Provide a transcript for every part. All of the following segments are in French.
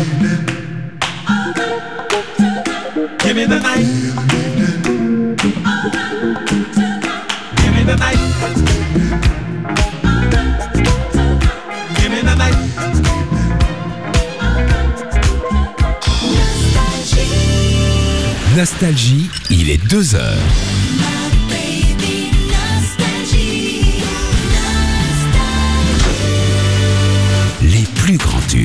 Give me the night. Give me the night. Give me the night. Nostalgie, il est 2 heures. Les plus grands tubes.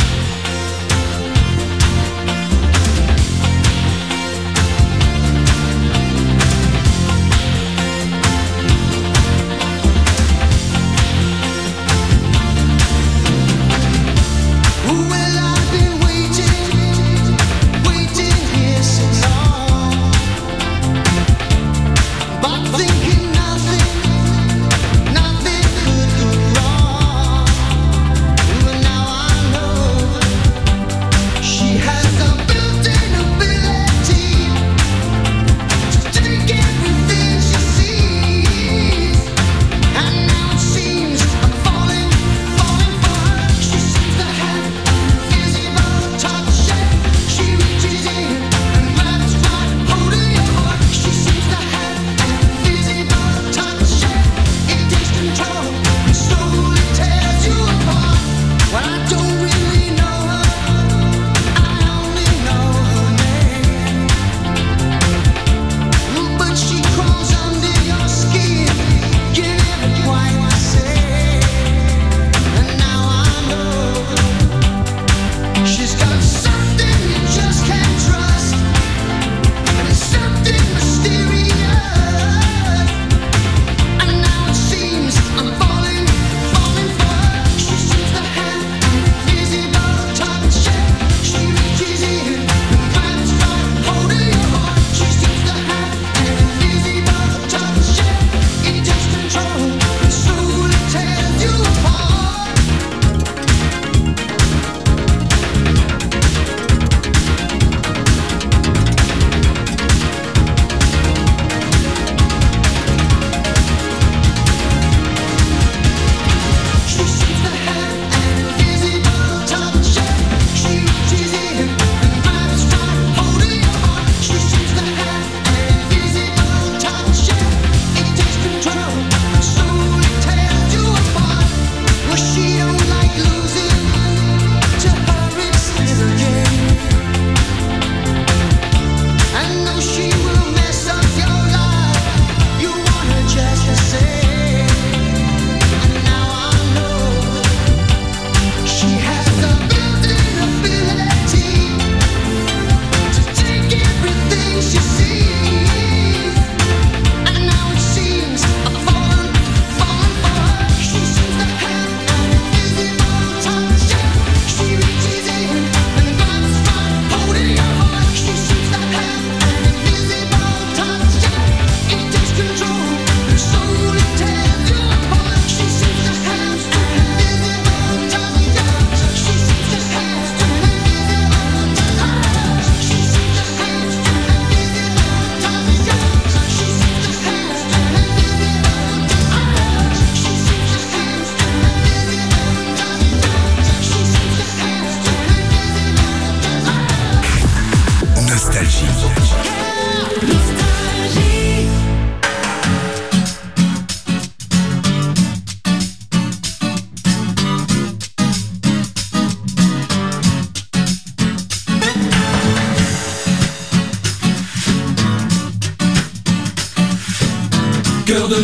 Cœur de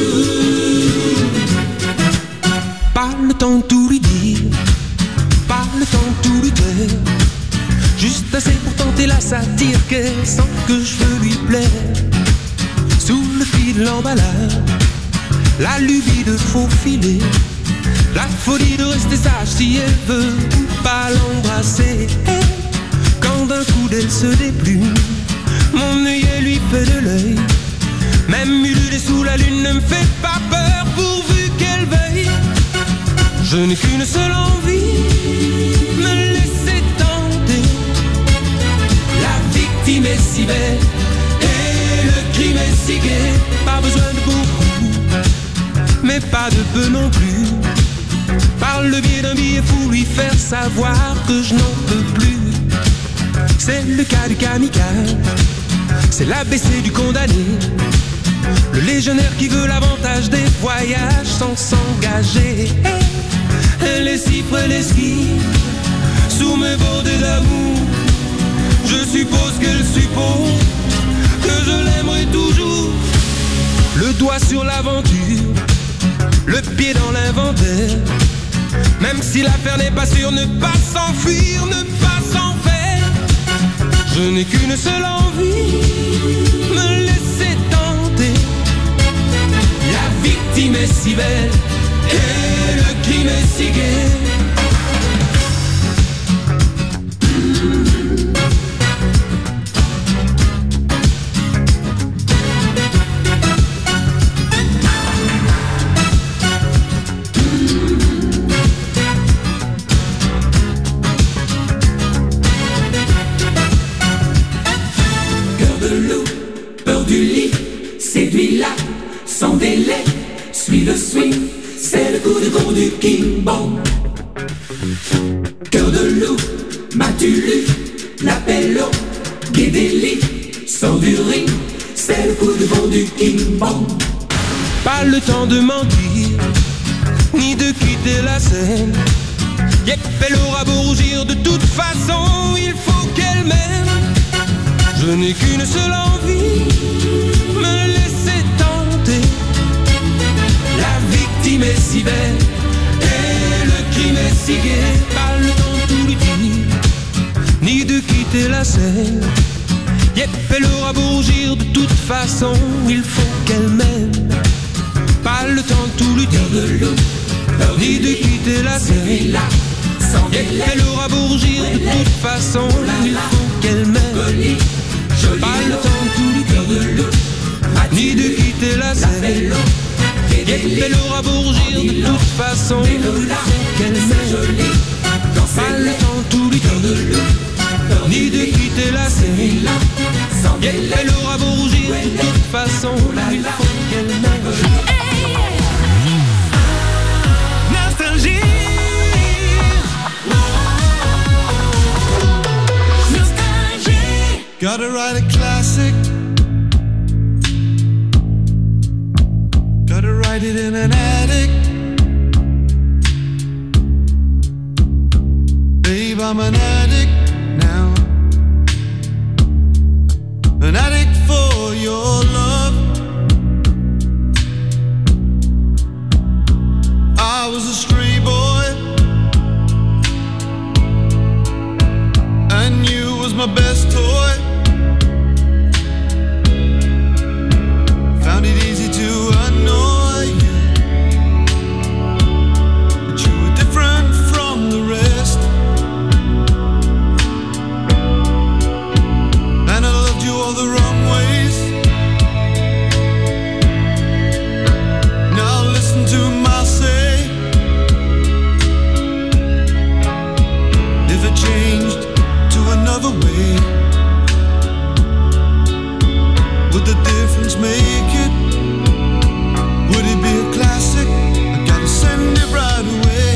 loup, pas le temps de tout lui dire, pas le temps de tout lui taire, juste assez pour tenter la satire qu'elle sent que je veux lui plaire. Sous le fil de l'emballage, la lubie de faufiler, la folie de rester sage si elle veut pas l'embrasser. Quand d'un coup d'elle se déplume, mon œillet lui fait de l'œil. Même ululer sous la lune ne me fait pas peur pourvu qu'elle veuille. Je n'ai qu'une seule envie, me laisser tenter. La victime est si belle et le crime est si gai. Pas besoin de beaucoup, mais pas de peu non plus. Par le biais d'un billet fou lui faire faire savoir que je n'en peux plus. C'est le cas du kamikaze, c'est l'ABC du condamné, le légionnaire qui veut l'avantage des voyages sans s'engager. Et les cifres et les skis sous mes bordées d'amour, je suppose qu'elle suppose que je l'aimerai toujours. Le doigt sur l'aventure, le pied dans l'inventaire. Même si l'affaire n'est pas sûre, ne pas s'enfuir, ne pas s'en faire. Je n'ai qu'une seule envie, me laisser tenter. La victime est si belle et le crime est si gai. Sans délai, suis le swing, c'est le coup de cour du King Bong. Cœur de loup, m'as-tu lu, l'appel au Guédéli, sort du ring, c'est le coup de cour du King Bong. Pas le temps de mentir, ni de quitter la scène. Yep, elle aura beau rougir, de toute façon, il faut qu'elle m'aime. Je n'ai qu'une seule envie, me laisser tenter. La victime est si belle et le crime est si gai. Pas le temps de tout lui dire, ni de quitter la scène. Yep, elle aura beau rougir, de toute façon, il faut qu'elle m'aime. Pas le temps de tout lui dire, ni de quitter la scène. Yep, elle aura beau rougir, de toute façon, il faut qu'elle m'aime. Pas le temps de tout lui dire, ni de quitter la scène. Yep, elle aura beau rougir, de toute façon, il faut qu'elle m'aime. Pas le temps de tout lui dire, ni de quitter la scène. Yep, elle aura beau rougir, de toute façon, il faut qu'elle m'aime. Nostalgie. Gotta write a classic. Gotta write it in an attic. Babe, I'm an addict now. An addict for your love. I was a stray boy, and you was my best toy. Found it easy to annoy you, but you were different from the rest. And I loved you all the wrong ways. Now listen to my say. If it changed to another way, would the difference make it? Would it be a classic? I gotta send it right away.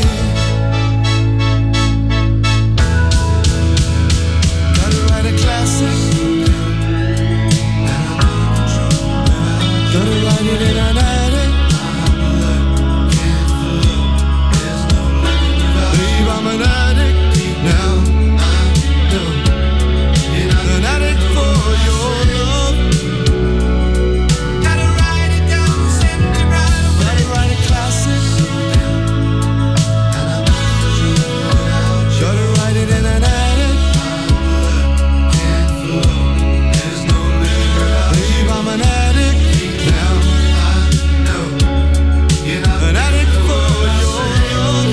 Gotta write a classic. Gotta write it in an attic. Babe, I'm an addict now. An addict for your love. Gotta write it down, send it right away. Gotta write a classic. Gotta write it in an attic. Babe, I'm an addict now. An addict for your love.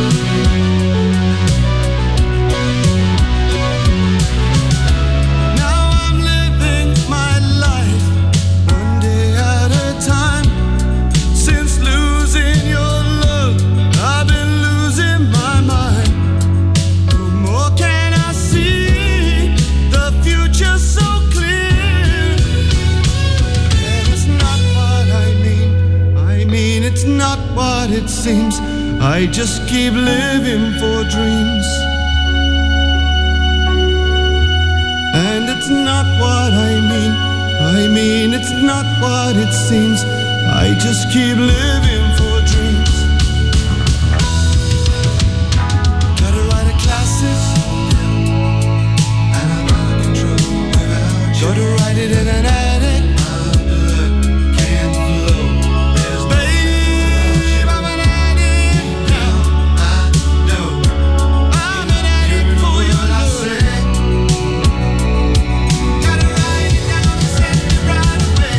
Now I'm living my life one day at a time. Since losing your love, I've been losing my mind. No more can I see the future so clear. And it's not what I mean it's not what it seems. I just keep living for dreams. And it's not what I mean it's not what it seems. I just keep living for dreams. Gotta write a classic, and I'm out of control without you. Gotta write it in an attic. My blood can't flow. There's babe, I'm an addict now. I know I'm an addict for your love. Gotta write it down and set it right away.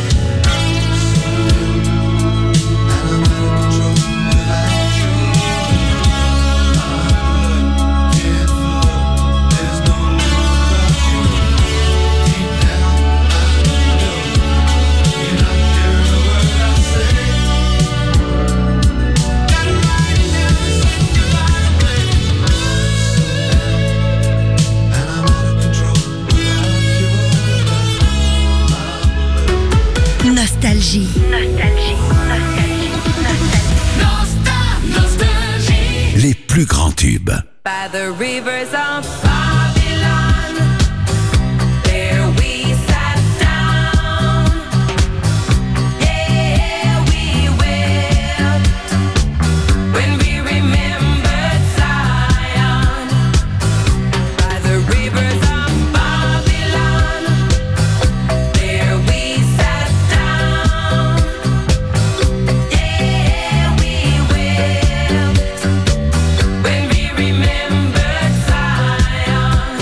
And I'm out of control without you. My blood can't flow. There's no love without you. Deep down, I know you're not hearing a word I say. Gotta write it down and set it right away. And I'm out of control without your love. Nostalgie. Nostalgie. Les plus grands tubes. By the rivers of Babylon, there we sat down. Yeah, we wept when we remembered Zion. By the rivers of Babylon, there we sat down. Yeah, we wept when we remembered Zion.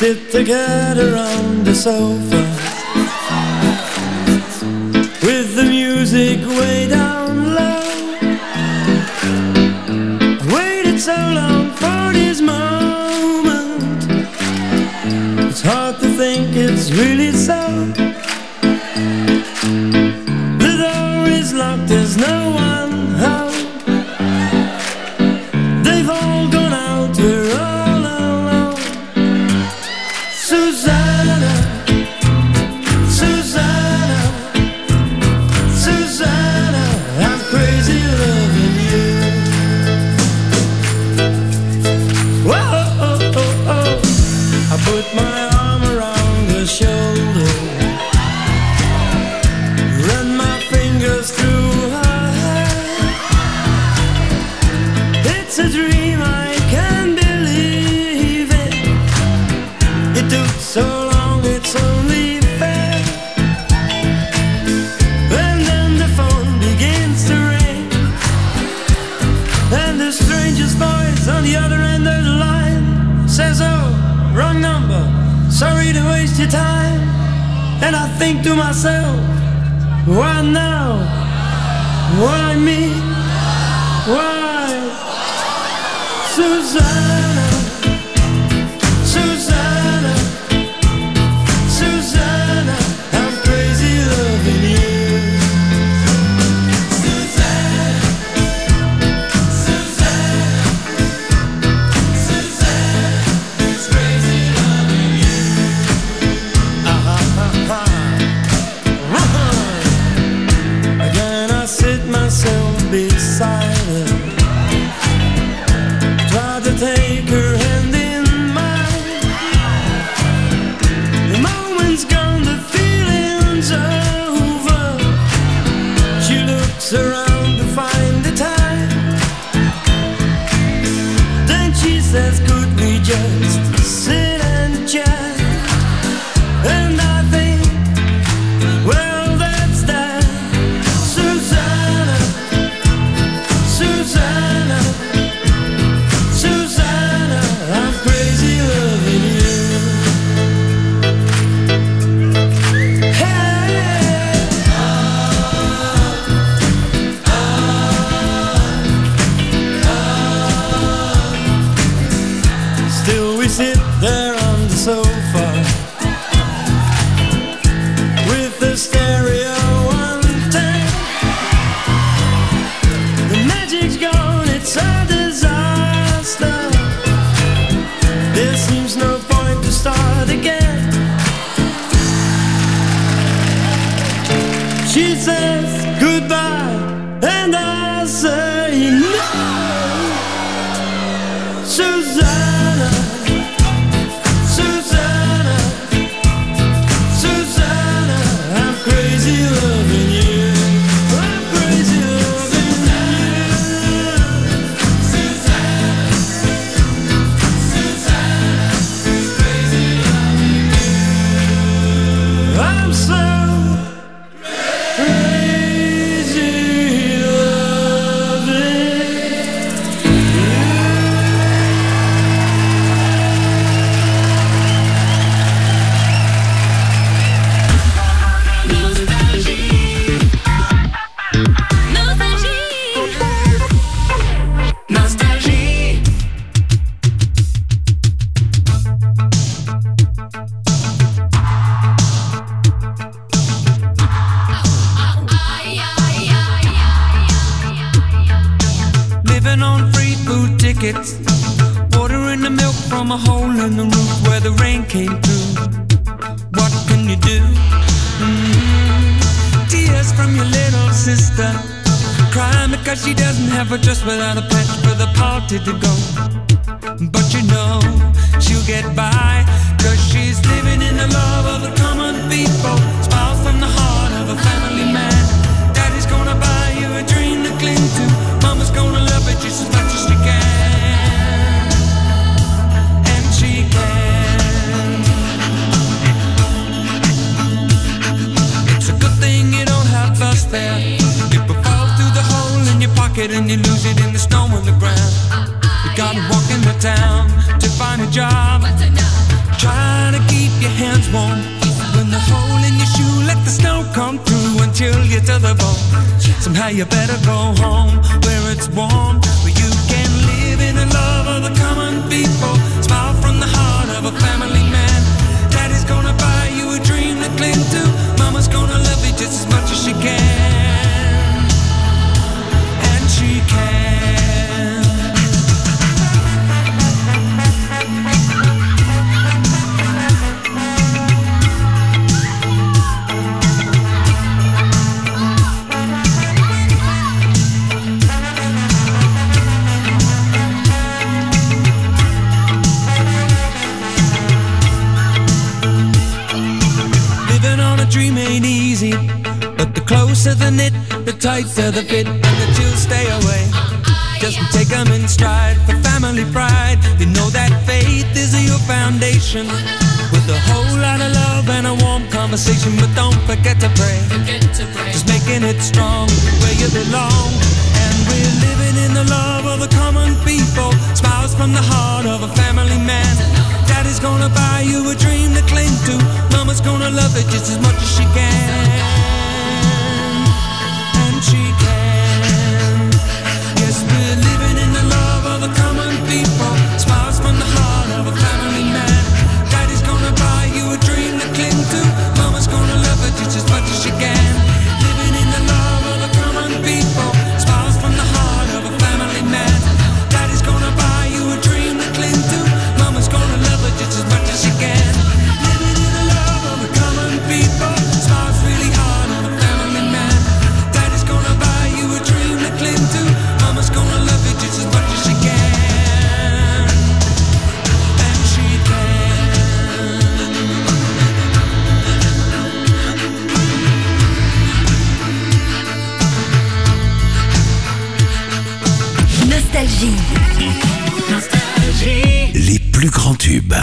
sit together on the sofa with the music way down low. I waited so long for this moment. It's hard to think it's really so. The door is locked, there's no one home. They've all gone out, we're all alone. Susanna, Susanna, Susanna, I'm crazy loving you. Whoa, oh, oh, oh. I put my arm around her shoulder, run my fingers through her hair. It's a dream, I can't believe it. It took so long, it's only fair. And then the phone begins to ring, and the stranger's voice on the other end of the line says, oh, wrong number, sorry to waste your time. And I think to myself, why now? Why me? Why? Susanna, Susanna, Susanna, I'm crazy loving you. Susanna, Susanna, Susanna, it's crazy loving you. Again I sit myself beside her, try to take her hand in mine. The moment's gone, the feeling's over. She looks around to find the time. Then she says, could we just sit and chat? And I think, well, that's that. Susanna, Susanna, Susanna, I'm crazy loving you. Hey, still we sit there on the sofa with the stereo on 10. The magic's gone, it's a disaster. There seems no point to start again. She says goodbye, and I say no. Susanna, Susanna, Susanna, I'm crazy loving you. I'm crazy loving you. Susanna, Susanna, crazy loving you. I'm so crazy loving you. Nostalgie. Living on free food tickets, watering the milk from a hole in the roof where the rain came through. What can you do? Tears from your little sister, crying because she doesn't have a dress without a patch for the party to go. But you know she'll get by, cause she's living in the love of the common people. Smiles from the heart of a family man. Daddy's gonna buy you a dream to cling to. Mama's gonna love it just as much as she can. And she can. It's a good thing you don't have us there. You will fall through the hole in your pocket and you lose it in the snow on the ground. You gotta walk in the town to find a job. Try to keep your hands warm. When the hole in your shoe, let the snow come through and chill you to the bone. Somehow you better go home where it's warm, where you can live in the love of the common people. Smile from the heart of a family man. Daddy's gonna buy you a dream to cling to. Mama's gonna love you just as much as she can. And she can. Dream ain't easy, but the closer the knit, the tighter the fit, and the chills stay away. Just take them in stride for family pride. You know that faith is your foundation, with a whole lot of love and a warm conversation. But don't forget to pray, just making it strong where you belong. And we're living in the love of the common people. Smiles from the heart of a family man. Daddy's gonna buy you a dream to cling to. Mama's gonna love it just as much as she can. And she can. Yes, we're living in the love of the common people. Smiles from the heart of a family man. Daddy's gonna buy you a dream to cling to. Mama's gonna love it just as much as she can. Living in the love of the common people. Smiles from the heart of a family man. Daddy's gonna buy you a dream to cling to. Mama's gonna love it just as much as she can. Living in the love of the common people. Smiles really hard on a family man. Daddy's gonna buy you a dream to cling to. Mama's gonna love it just as much as she can. And she Nostalgie. Les plus grands tubes.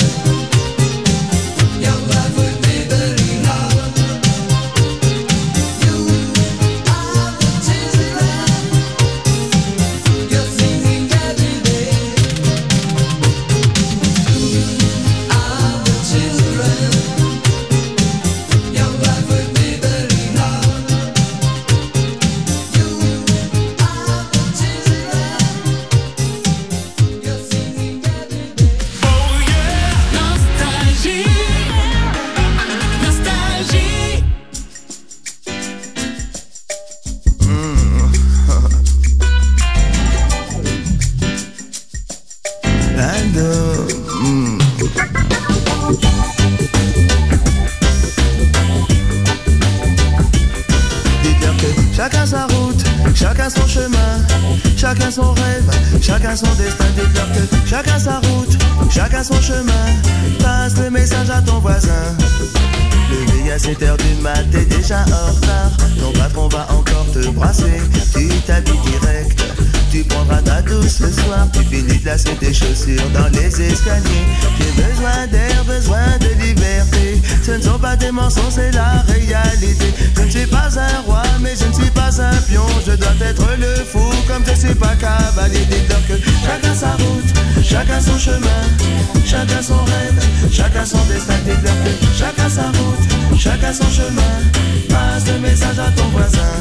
Chacun sa route, chacun son chemin, chacun son rêve, chacun son destin. Dites-leur que chacun sa route, chacun son chemin. Passe le message à ton voisin. Levé à 7h du mat, t'es déjà en retard. Ton patron va encore te brasser. Tu t'habilles direct, tu prendras ta douce ce soir. Tu finis de lasser tes chaussures dans les escaliers. J'ai besoin d'air, besoin de liberté. Ce ne sont pas des mensonges, c'est la réalité. Je ne suis pas un roi, mais je ne suis pas un pion. Je dois être le fou, comme je suis pas cavalier. Dites-leur que chacun sa route, chacun son chemin, chacun son rêve, chacun son destin. Dites-leur que chacun sa route, chacun son chemin. Passe le message à ton voisin.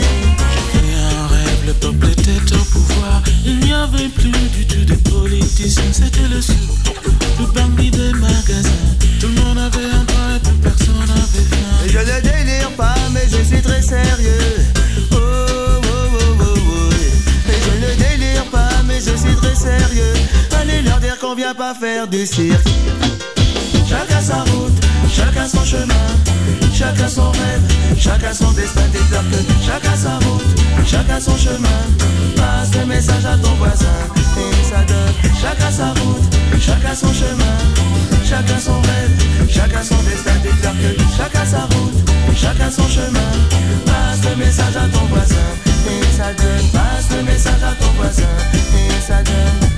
Un rêve, le peuple était au pouvoir. Il n'y avait plus du tout de politiciens. C'était le sou, le bandit des magasins. Tout le monde avait un droit et plus personne n'avait faim. Je ne délire pas, mais je suis très sérieux. Oh, oh, oh, oh, oh. Et je ne délire pas, mais je suis très sérieux. Allez leur dire qu'on vient pas faire du cirque. Chacun sa route, chacun son chemin, chacun son rêve, chacun son destin. Dites-leur que chacun sa route, chacun son chemin. Passe le message à ton voisin et ça donne. Chacun sa route, chacun son chemin, chacun son rêve, chacun son destin. Dites-leur que chacun sa route, chacun son chemin. Passe le message à ton voisin et ça donne. Passe le message à ton voisin et ça donne.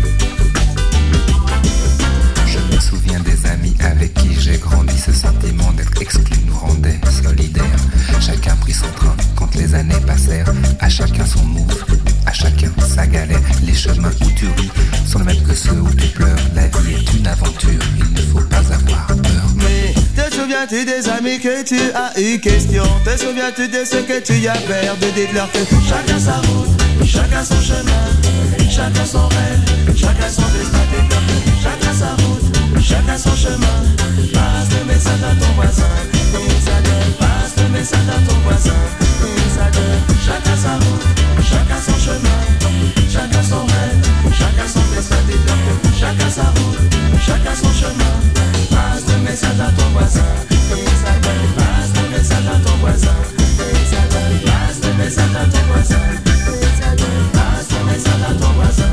Je me souviens des amis avec qui j'ai grandi. Ce sentiment d'être exclu nous rendait solidaires. Chacun prit son train quand les années passèrent. À chacun son move, à chacun sa galère. Les chemins où tu ris sont les mêmes que ceux où tu pleures. La vie est une aventure, il ne faut pas avoir peur. Mais te souviens-tu des amis que tu as eu question? Te souviens-tu de ce que tu as perdu? Dites-leur que chacun sa route, chacun son chemin, chacun son rêve, chacun son destin. Dites-leur que chacun sa route, chacun son chemin. Passe le message à ton voisin et ça donne. Passe le message à ton voisin et ça donne. Chacun sa route, chacun son chemin, chacun son rêve, chacun son destin. Dites-leur que chacun sa route, chacun son chemin. Passe le message à ton voisin et ça donne. Passe le message à ton voisin et ça donne. Passe le message à ton voisin et ça donne. Passe le message à ton voisin.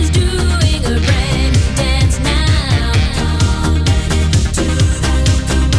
Everybody's doing a break dance now.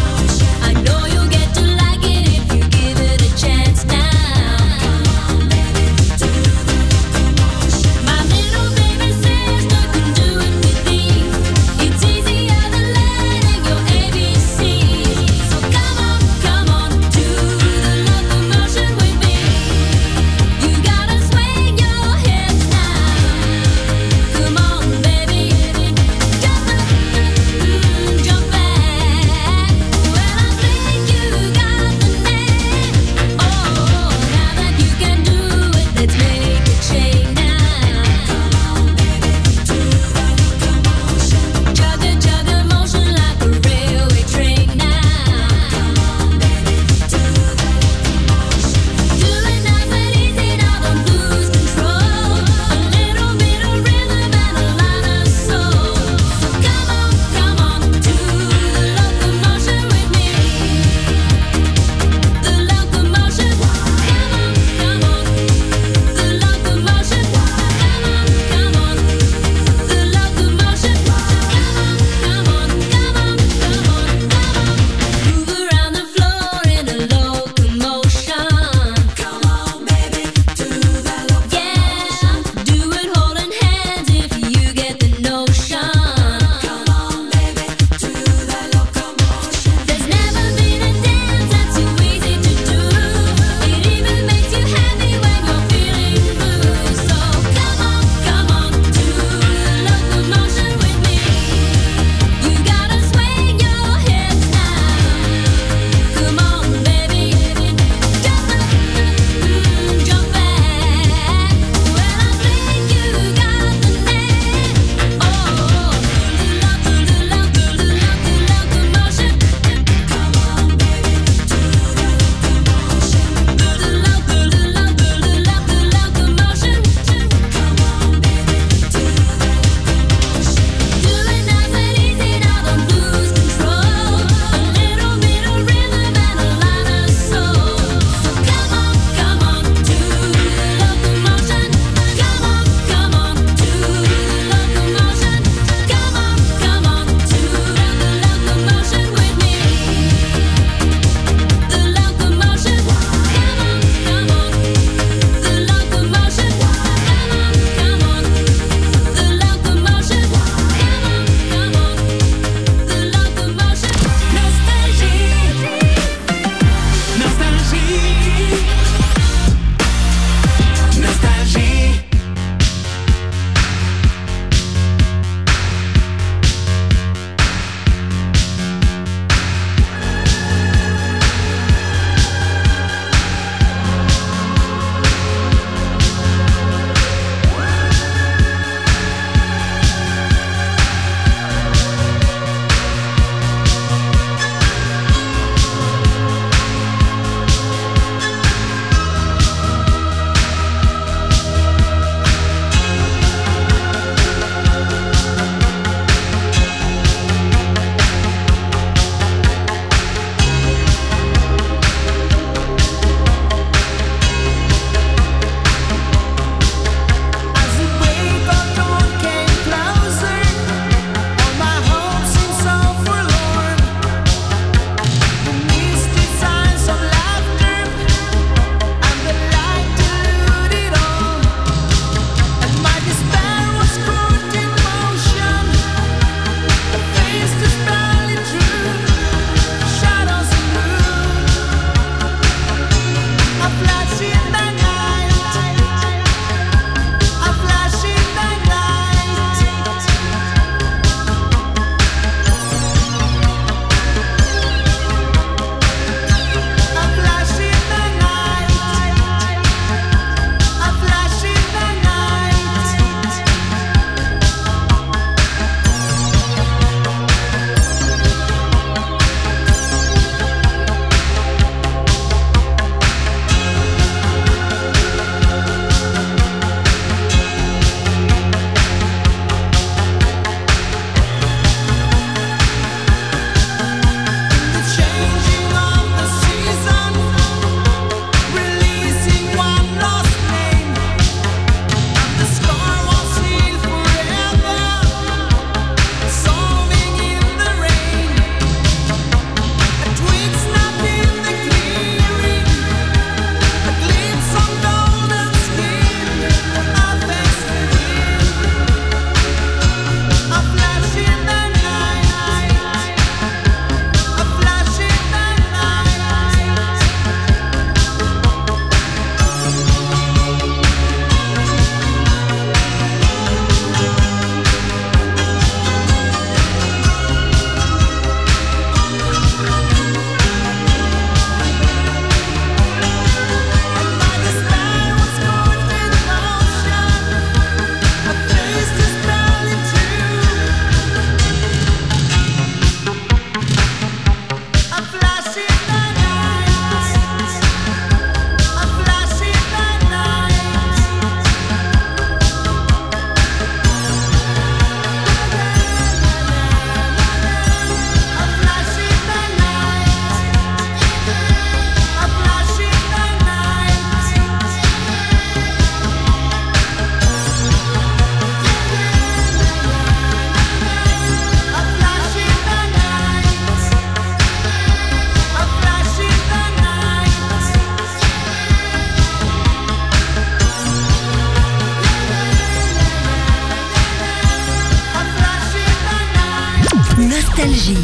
Nostalgie.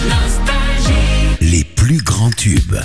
Les plus grands tubes.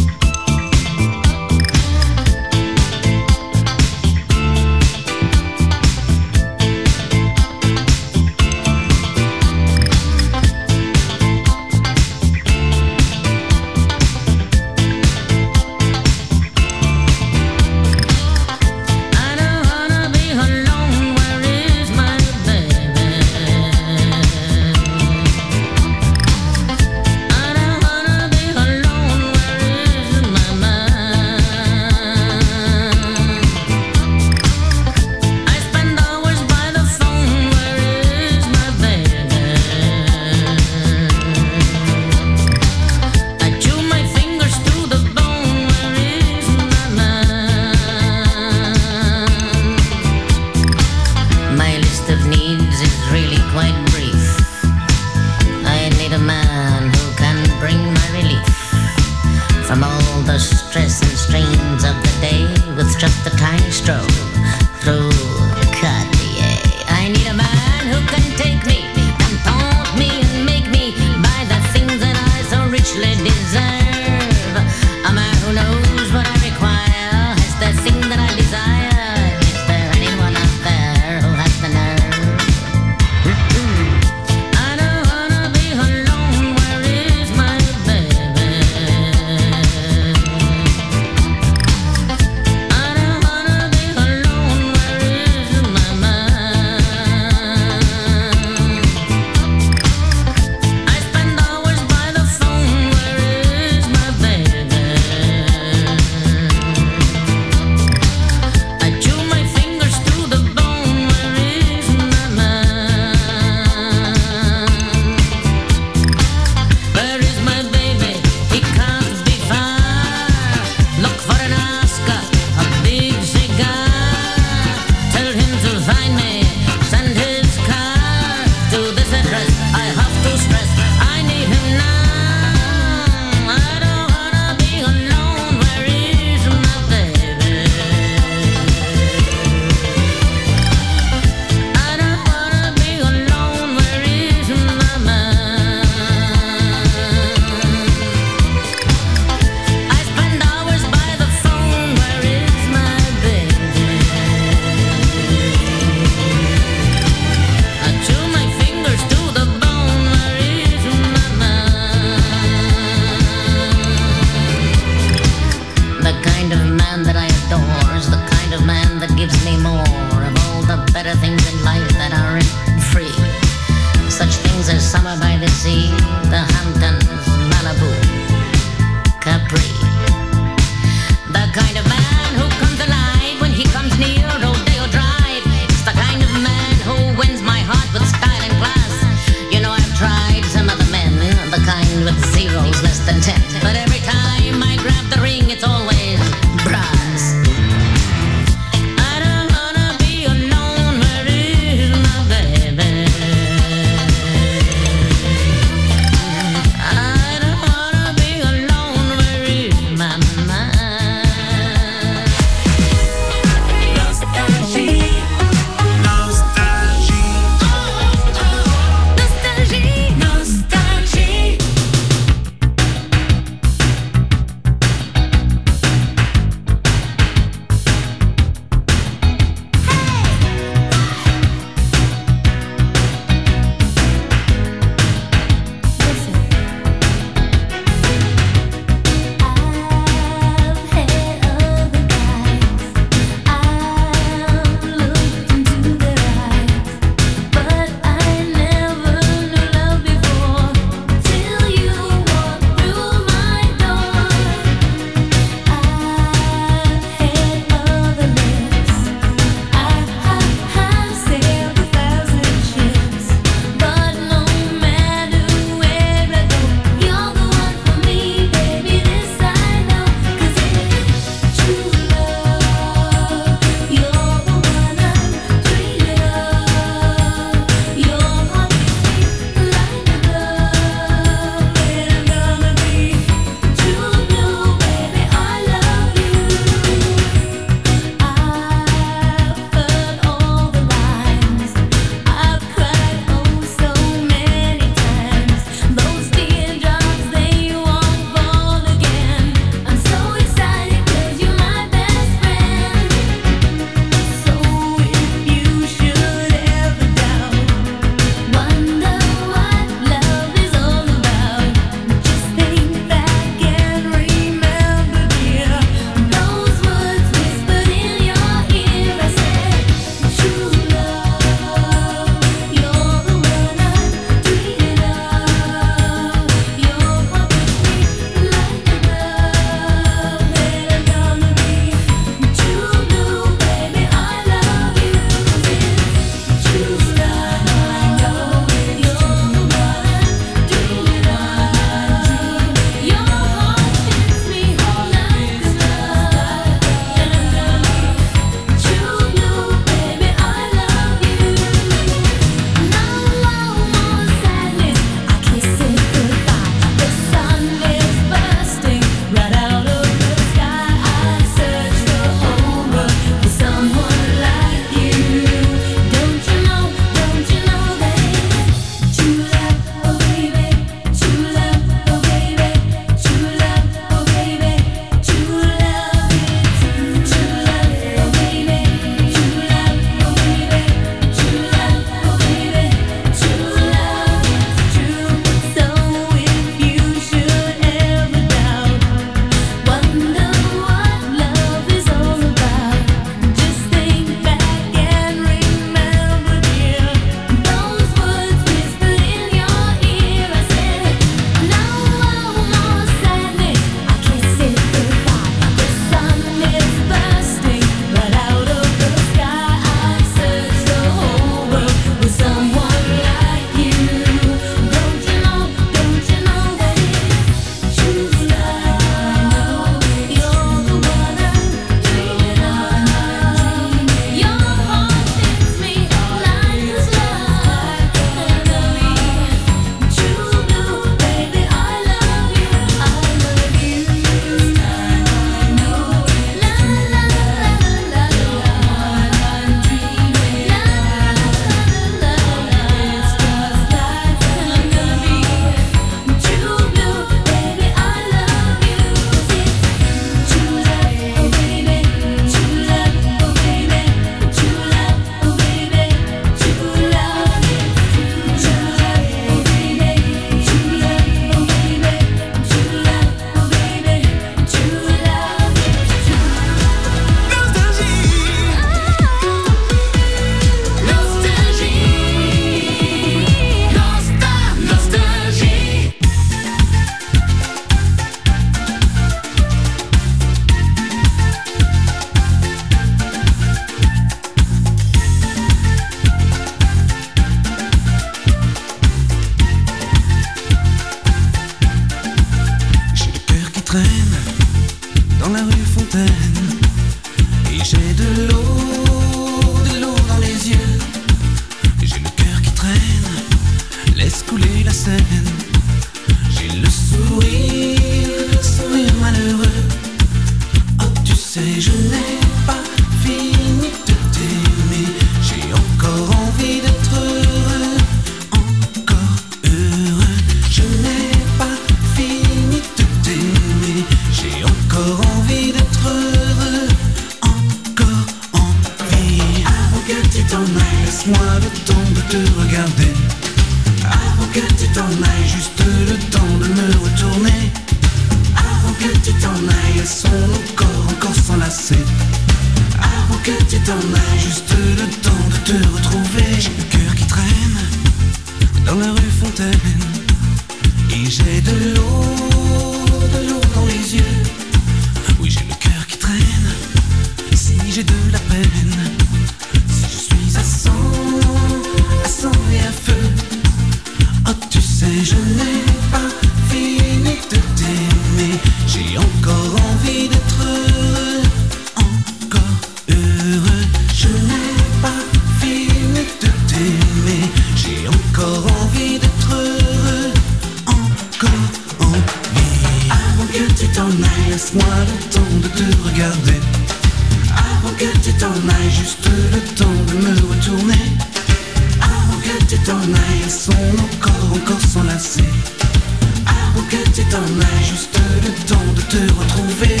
de l'eau dans les yeux. J'ai le cœur qui traîne, laisse couler la Seine. J'ai le sourire malheureux. Oh tu sais je n'ai pas fini de t'aimer. J'ai encore envie d'être heureux, encore heureux. Je n'ai pas fini de t'aimer. J'ai encore envie d'être heureux, encore envie. Avant que tu t'en ailles, laisse-moi le temps de te regarder. Avant que tu t'en ailles, juste le temps de me retourner. Avant que tu t'en ailles, laissons nos corps encore s'enlacer. Avant que tu t'en ailles, juste le temps de te retrouver. J'ai le cœur qui traîne dans la rue Fontaine. Et j'ai de l'eau dans les yeux. Oui j'ai le cœur qui traîne, si j'ai de la peine. Si je suis à sang et à feu. Oh tu sais je n'ai pas fini de t'aimer. J'ai encore envie d'être heureux, encore heureux. Je n'ai pas fini de t'aimer. J'ai encore envie d'être heureux, encore envie. Avant que tu t'en ailles, laisse-moi le temps de te regarder. Avant que tu t'en ailles, juste le temps de me retourner. Avant que tu t'en ailles, laissons nos corps encore s'enlacer. Avant que tu t'en ailles, juste le temps de te retrouver.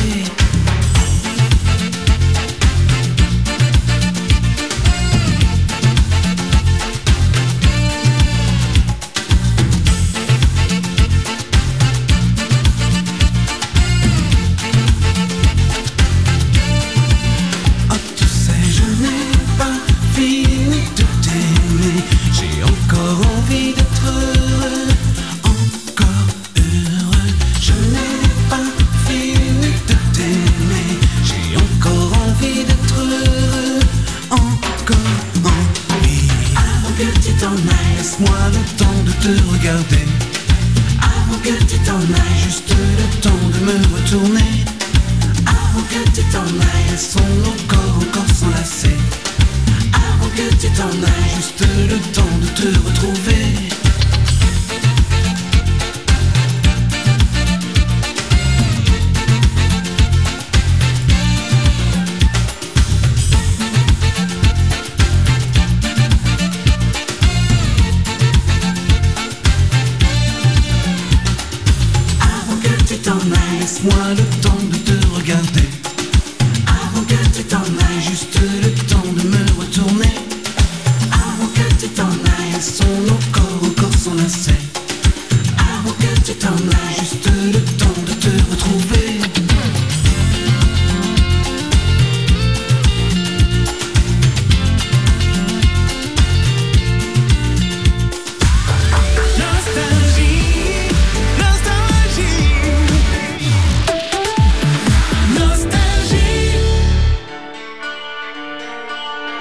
Oh tu sais je n'ai pas fini de t'aimer. J'ai encore envie d'être heureux, encore heureux. Je n'ai pas fini de t'aimer. J'ai encore envie d'être heureux, encore envie. Avant que tu t'en ailles, laisse-moi le temps de te regarder. Avant que tu t'en ailles, juste le temps de me retourner. Avant que tu t'en ailles, laissons nos corps encore s'enlacer. Avant que tu t'en ailles, juste le temps de te retrouver. Avant que tu t'en ailles, laisse-moi le temps de te regarder. Avant que tu t'en ailles, juste le temps de me retourner. Avant que tu t'en ailles, laissons nos corps encore s'enlacer. Avant que tu t'en ailles, juste le temps de te retrouver. Nostalgie, nostalgie.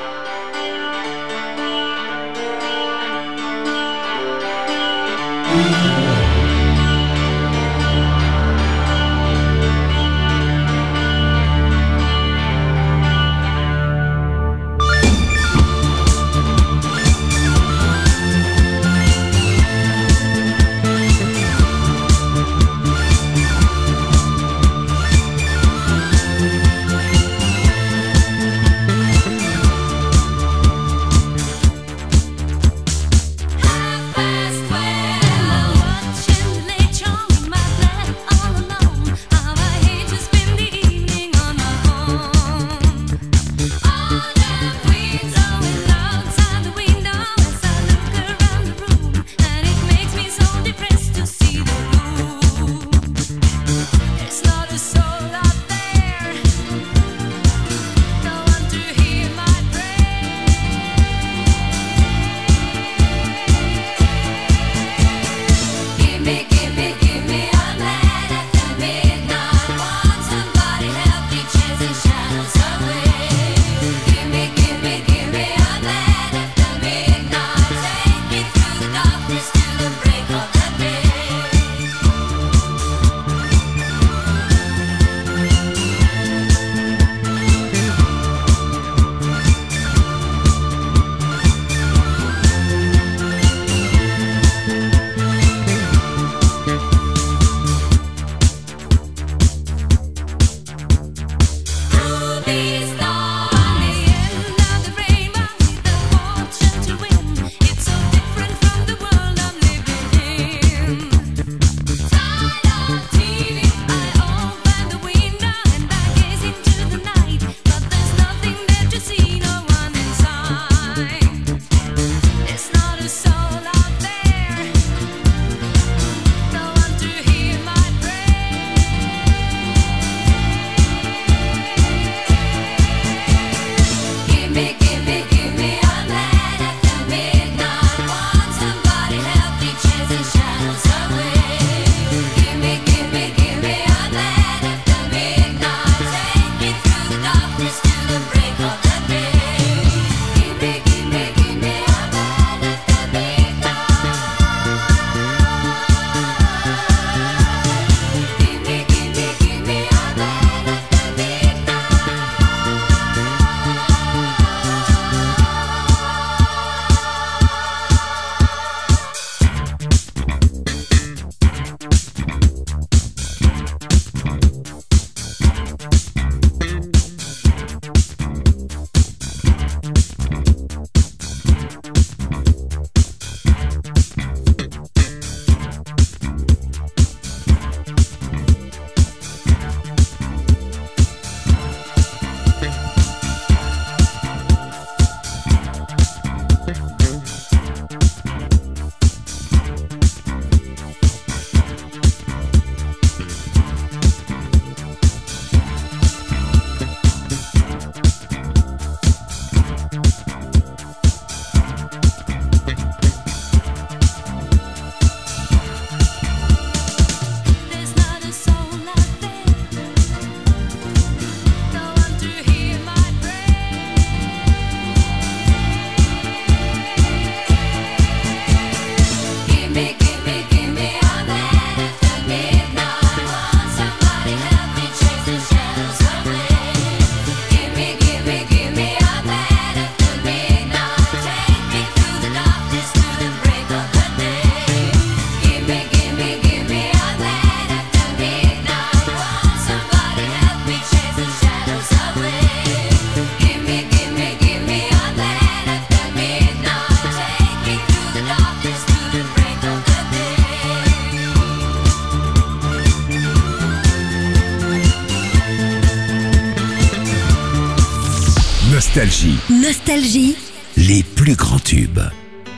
Nostalgie. Nostalgie. Les plus grands tubes.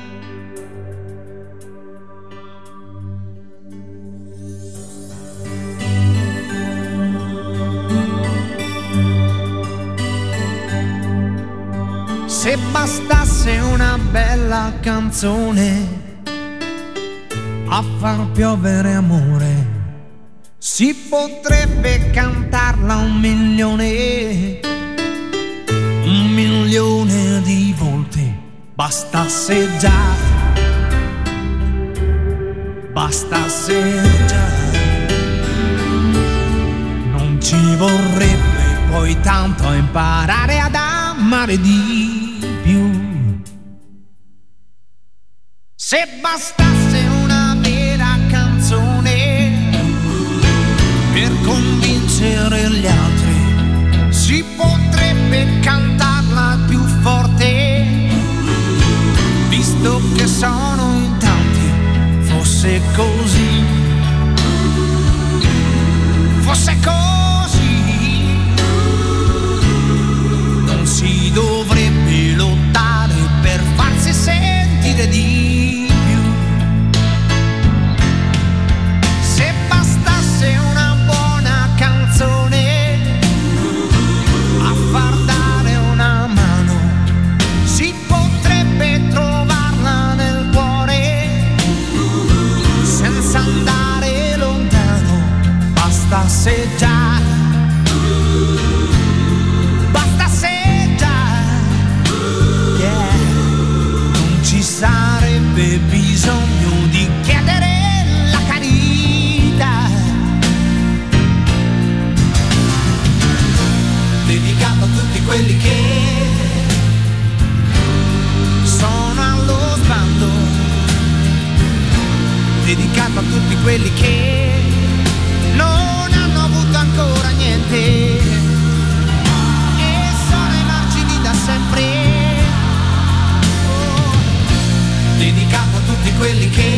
Se bastasse una bella canzone a far piovere amore, si potrebbe cantarla 1.000.000 di volte. Bastasse già, non ci vorrebbe poi tanto a imparare ad amare di più. Se bastasse una vera canzone per convincere gli altri, si potrebbe cantarla più forte, visto che sono in tanti. Fosse così, fosse così, non si dovrebbe lottare per farsi sentire di più. Se bastasse una buona canzone a far dare una mano, si potrebbe trovarla nel cuore senza andare lontano. Bastasse già, bastasse già, yeah. Non ci sarebbe bisogno di chiedere la carità. Dedicato a tutti quelli che sono allo sbando, dedicato a tutti quelli che non hanno avuto ancora niente e sono ai margini da sempre. Oh, dedicato a tutti quelli che